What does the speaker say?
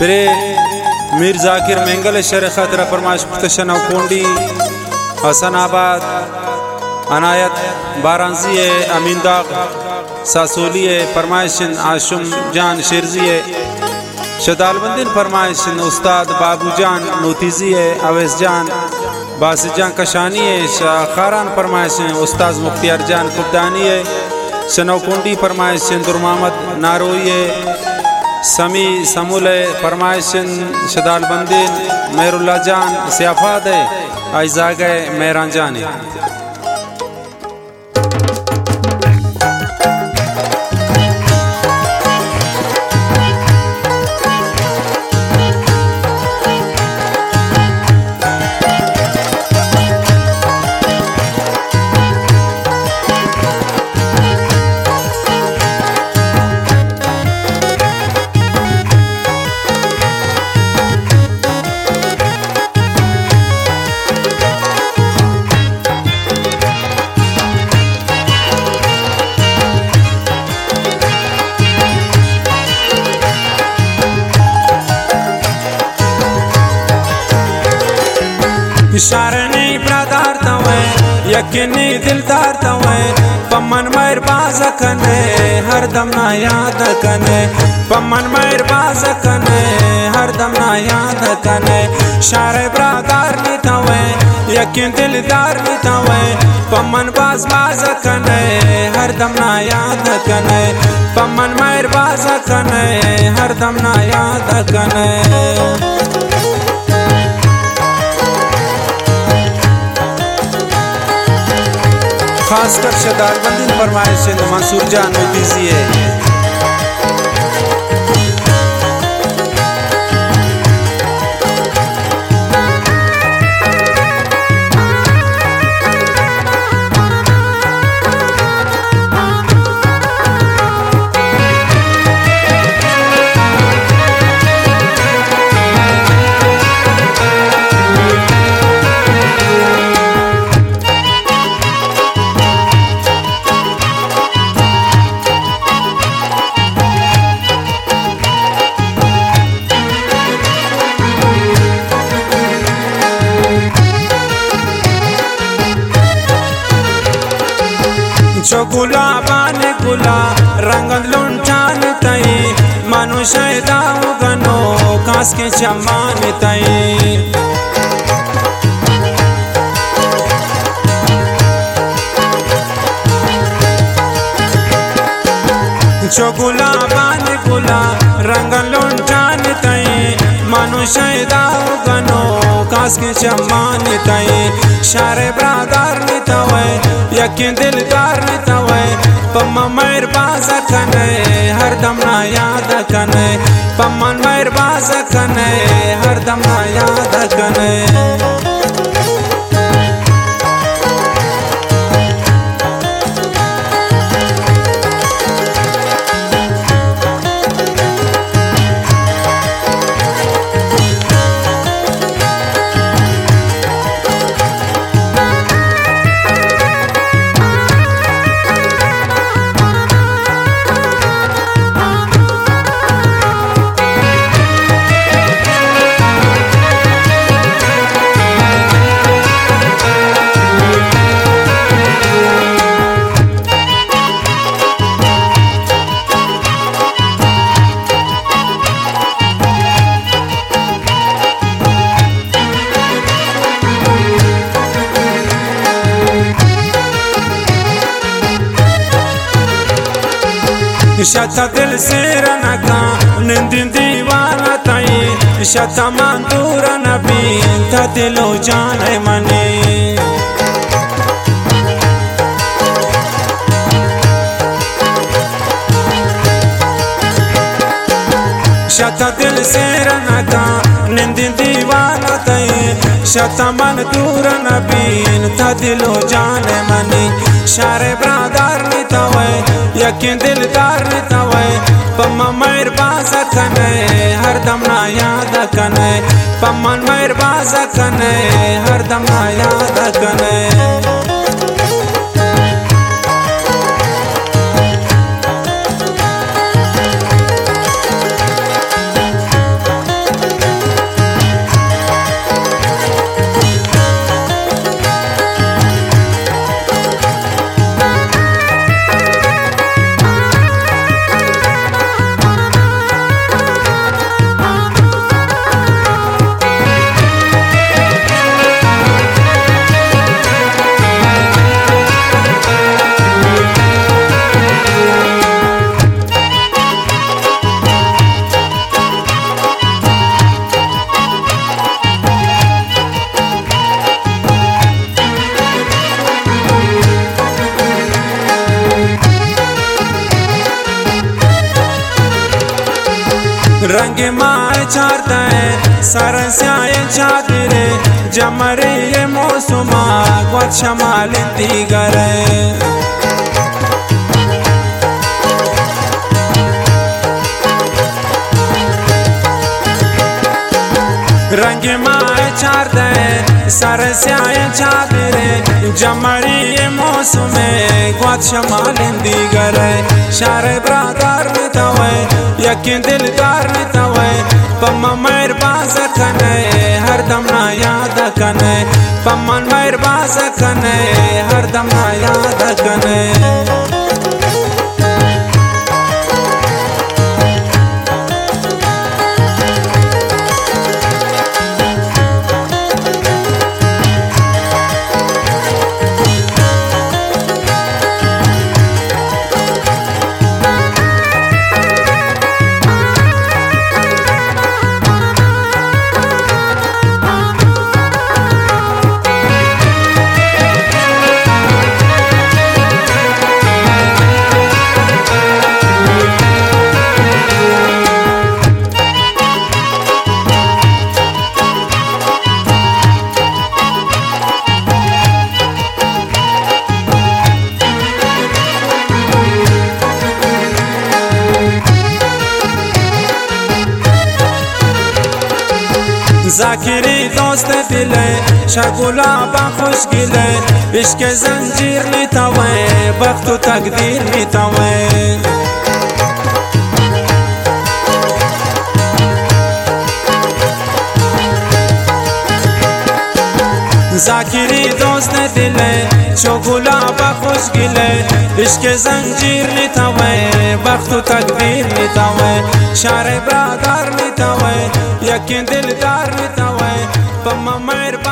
फिर मीर जाकिर मेंगल शर खतरा फरमाइश पुख्तशन कोंडी हसनाबाद अनायत बारांजी अमीन दाग सासोली फरमाइशन आशुम जान शेरजी शदालबंदिन फरमाइशन उस्ताद बाबू जान मोतीजी अवैस जान बासित जान कशानी शाखारान फरमाइशन उस्ताद मुख्तियार जान कुब्दानी शनौकुंडी फरमाइशन दुर मोहम्मद नारोई समी समूल फरमाइशन शदालबंदिन मेरुल्ला जान सियाफाद आइजाग मेहरान जान इशारनी ब्रादार तवे यकीनी दिलदार तवे पमन मेर बाज कने हर दम ना याद कने पमन मेर बाज कने हर दम ना याद कने शारे ब्रादार नी तवे यकीन दिलदार नी तवे पमन बाज कने हर दम ना याद कने पमन मेर बाज कने हर दम ना याद कने खासकर शदालबंदिन फरमाइश मंसूर जान मोतीजी जो गुलाबान गुला रंगन लुंठान तई मनुष्य दाऊ गनो कास के चमान तई जो गुलाबान गुला रंगन लुंठान तई मनुष्य दाऊ गनो कास के चमान तई शारे ब्रादार नी तवे यकीन दिलदार नी तवे पम्मा मेर बाज कने हर दम ना याद कने पम्मन मेर बाज कने हर दम ना याद कने शता दिल से रनका निंदिन दीवाना तई शता मंदूर नबी ता दिलो जाने मने शता दिल से रनका निंदिन दीवाना तई शता मंदूर नबी ता दिलो जाने मने शारे ब्रादार नी तवे यकीन दिलदार नी तवे पम्मा मेर बाज कने हर दम ना याद कने पम्मन मेर बाज कने हर दम ना याद कने रंग माए चारता है सारा स्याय चादरे जमरे ये मौसमा ग्वात शमाल दिगरे रंग माए चारता है सारा स्याय चादरे जमरे ये मौसम ग्वात शमाल दिगरे शारे ब्रादार में तवे यकीन दिलदार में तवे पम्मा मेहरबाज कने हर दम ना याद कने पम्मा मेहरबाज कने हर दम ना याद कने जाकिरी दोस्त दिले शगुला बाखुश गिले इश्क जंजीर नितवे वक्त तकदीर नितवे जाकिरी दोस्त दिले शगुला बाखुश गिले इश्क जंजीर नितवे वक्त तकदीर नितवे शारे ब्रादार नितवे यकीन दिलदार नितवे पम्मा मेहरबान